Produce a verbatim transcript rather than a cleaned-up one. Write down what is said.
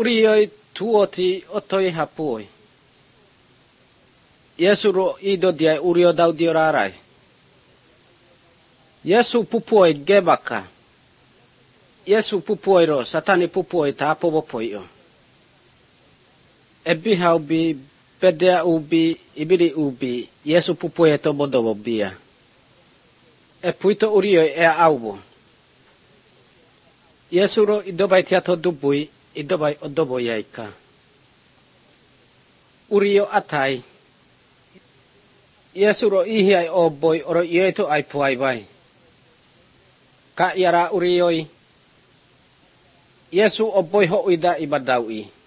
Urioi tuoti otoi hapui. Yesu ro ido dia urio dau diorarai. Yesu pupuoi gebaka. Yesu pupuoi ro satani pupuoi tapo bopoio. Ebi haubi bedea ubi ibiri ubi Yesu pupuoi eto bodobo bia. E puito urioi e aubo. Yesu ro idobai tiato dubui idobai odobo yaika. Urio atai. Yesu ro ihiai oboi oro ieto ai puai bai. Ka yara urioi. Yesu oboi ho ida ibadaui.